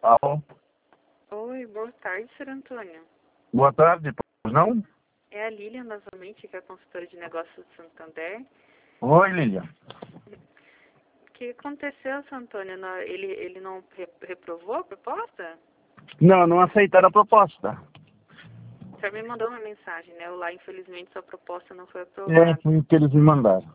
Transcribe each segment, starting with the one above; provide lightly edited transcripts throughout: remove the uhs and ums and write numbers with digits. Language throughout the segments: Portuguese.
Alô? Oi, boa tarde, Sr. Antônio. Boa tarde, pois não? É a Lilian novamente, que é a consultora de negócios do Santander. Oi, Lilian. O que aconteceu, Sr. Antônio? Ele não reprovou a proposta? Não aceitaram a proposta. O senhor me mandou uma mensagem, né? Lá, infelizmente, sua proposta não foi É, aprovada. foi o que eles me mandaram.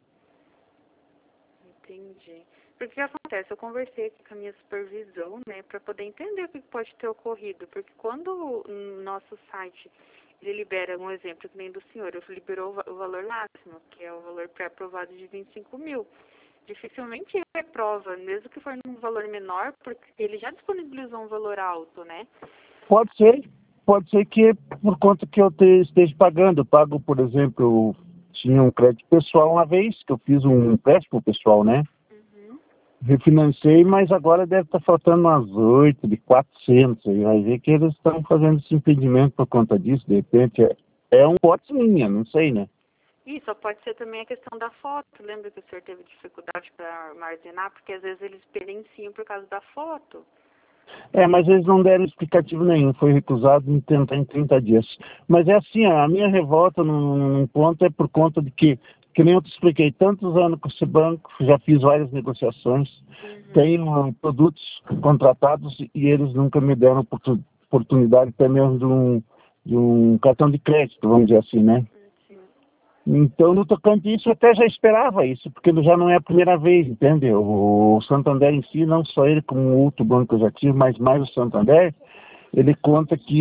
Entendi. Porque o que acontece? Eu conversei aqui com a minha supervisão, né, para poder entender o que pode ter ocorrido. Porque quando o nosso site ele libera um exemplo que nem do senhor, ele liberou o valor máximo, que é o valor pré-aprovado de 25 mil. Dificilmente ele aprova, mesmo que for num valor menor, porque ele já disponibilizou um valor alto, né? Pode ser que por conta que eu esteja pagando. Eu pago, por exemplo, tinha um crédito pessoal uma vez, que eu fiz um empréstimo pessoal, né? Uhum. Refinancei, mas agora deve estar faltando umas 8 de 400. Aí vai ver que eles estão fazendo esse impedimento por conta disso. De repente é um hipótese minha, não sei, né? E só pode ser também a questão da foto. Lembra que o senhor teve dificuldade para armazenar? Porque às vezes eles perenciam por causa da foto. Mas eles não deram explicativo nenhum, foi recusado em tentar em 30 dias. Mas é assim, a minha revolta num ponto é por conta de que nem eu te expliquei, tantos anos com esse banco, já fiz várias negociações, Uhum. tenho produtos contratados e eles nunca me deram oportunidade até mesmo de um cartão de crédito, vamos dizer assim, né? Sim. Então, no tocante isso, eu até já esperava isso, porque já não é a primeira vez, entende? O Santander em si, não só ele, como o outro banco que eu já tive, mas mais o Santander, ele conta que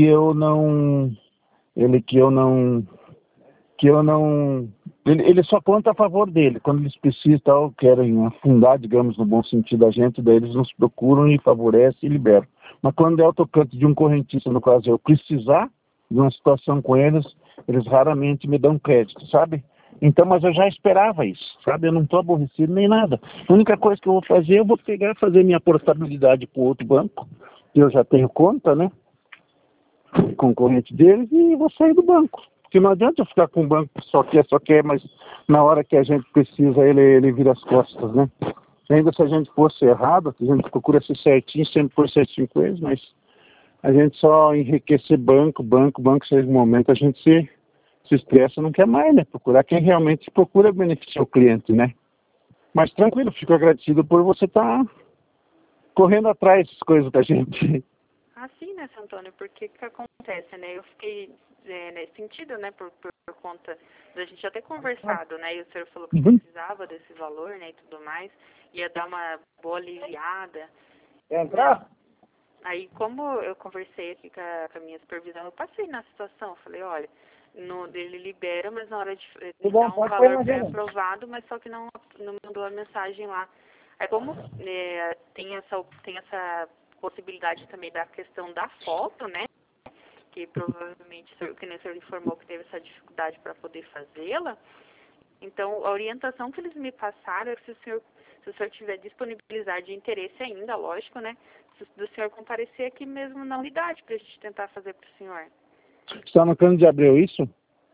ele só conta a favor dele. Quando eles precisam, tal, querem afundar, digamos, no bom sentido a gente, daí eles nos procuram e favorecem e liberam. Mas quando é o tocante de um correntista, no caso eu precisar de uma situação com eles raramente me dão crédito, sabe? Então, mas eu já esperava isso, sabe? Eu não estou aborrecido nem nada. A única coisa que eu vou fazer, eu vou pegar e fazer minha portabilidade para o outro banco, que eu já tenho conta, né? Concorrente deles, e vou sair do banco. Porque não adianta eu ficar com o banco que só quer, mas na hora que a gente precisa, ele vira as costas, né? Ainda se a gente fosse errado, a gente procura ser certinho, sempre for certinho com eles, mas a gente só enriquecer banco, chega um momento a gente se estressa, não quer mais, né? Procurar quem realmente procura beneficiar o cliente, né? Mas tranquilo, fico agradecido por você estar correndo atrás das coisas da gente. Assim, né, Sr. Antônio? Porque o que acontece, né? Eu fiquei nesse sentido, né, por conta da gente já ter conversado, né? E o senhor falou que Uhum. precisava desse valor, né, e tudo mais. Ia dar uma boa aliviada. Quer entrar? Aí, como eu conversei aqui com a minha supervisão, eu passei na situação. Eu falei, olha, ele libera, mas na hora de dar um valor pré-aprovado, mas só que não mandou a mensagem lá. Aí, como tem essa possibilidade também da questão da foto, né? Que provavelmente, que nem o senhor informou que teve essa dificuldade para poder fazê-la. Então, a orientação que eles me passaram é que se o senhor tiver disponibilidade de interesse ainda, lógico, né? Do senhor comparecer aqui mesmo na unidade para a gente tentar fazer para o senhor. Está no Cândido de Abreu, isso?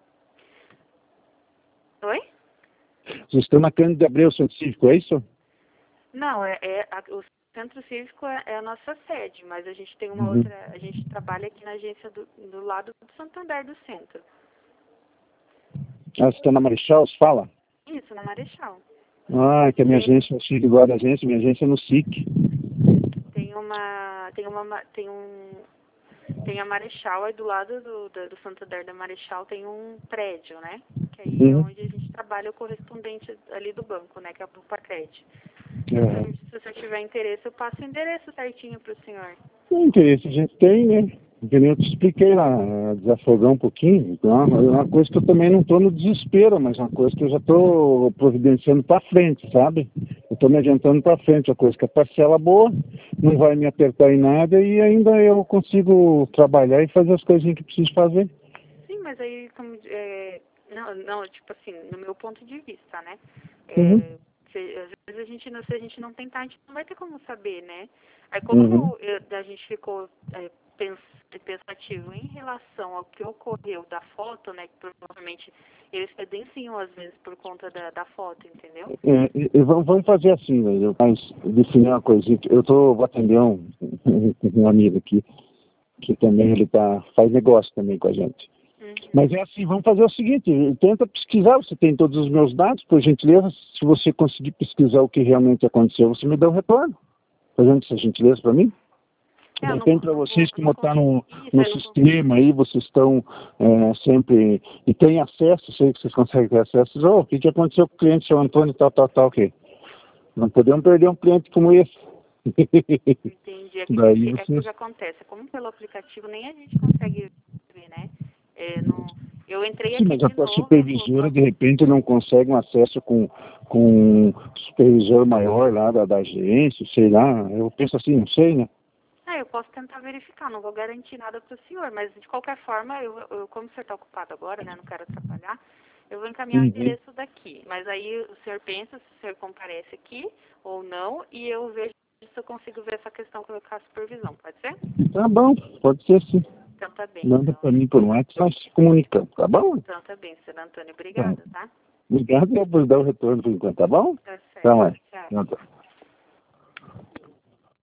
Oi? Vocês estão na Cândido de Abreu, Centro Cívico, é isso? Não, o Centro Cívico é a nossa sede, mas a gente tem uma Uhum. outra, a gente trabalha aqui na agência do lado do Santander do centro. Você está na Marechal, você fala? Isso, na Marechal. Que a minha agência, eu sigo igual da agência, minha agência é no SIC. Tem a Marechal, aí do lado do Santander da Marechal tem um prédio, né? Que aí é Uhum. onde a gente trabalha o correspondente ali do banco, né? Que é o Pacred. É. Se você tiver interesse, eu passo o endereço certinho para o senhor. O interesse a gente tem, né? Que nem eu te expliquei lá, desafogar um pouquinho. Então, é uma coisa que eu também não estou no desespero, mas é uma coisa que eu já estou providenciando para frente, sabe? Eu estou me adiantando para frente, uma coisa que é parcela boa, não vai me apertar em nada e ainda eu consigo trabalhar e fazer as coisinhas que preciso fazer. Sim, mas aí, não, tipo assim, no meu ponto de vista, né? Uhum. Às vezes se a gente não tentar, a gente não vai ter como saber, né? Aí Uhum. como a gente ficou pensativo em relação ao que ocorreu da foto, né? Que provavelmente eles credenciam às vezes por conta da foto, entendeu? Vamos fazer assim, velho. Mas definir uma coisinha. Vou atender um um amigo aqui, que também ele faz negócio também com a gente. Mas é assim, vamos fazer o seguinte, tenta pesquisar, você tem todos os meus dados, por gentileza, se você conseguir pesquisar o que realmente aconteceu, você me dá um retorno, fazendo essa gentileza para mim. Depende para vocês, como está no sistema aí, vocês estão sempre, e tem acesso, sei que vocês conseguem ter acesso, o que aconteceu com o cliente, seu Antônio, tal, ok. Não podemos perder um cliente como esse. Entendi, é que acontece, como pelo aplicativo nem a gente consegue ver, né? Eu entrei aqui mas a tua supervisora, de repente, não consegue um acesso com um supervisor maior lá da agência, sei lá, eu penso assim, não sei, né? Eu posso tentar verificar, não vou garantir nada para o senhor, mas de qualquer forma, eu como o senhor está ocupado agora, né, não quero atrapalhar, eu vou encaminhar o endereço daqui. Mas aí o senhor pensa se o senhor comparece aqui ou não, e eu vejo se eu consigo ver essa questão com a supervisão, pode ser? Tá bom, pode ser sim. Então tá bem. Manda para mim por WhatsApp, nós se comunicamos, tá bom? Então tá bem, senhor Antônio, obrigada, tá? Obrigado por dar o retorno por enquanto, tá bom? Tá certo, Então, tchau. Tchau.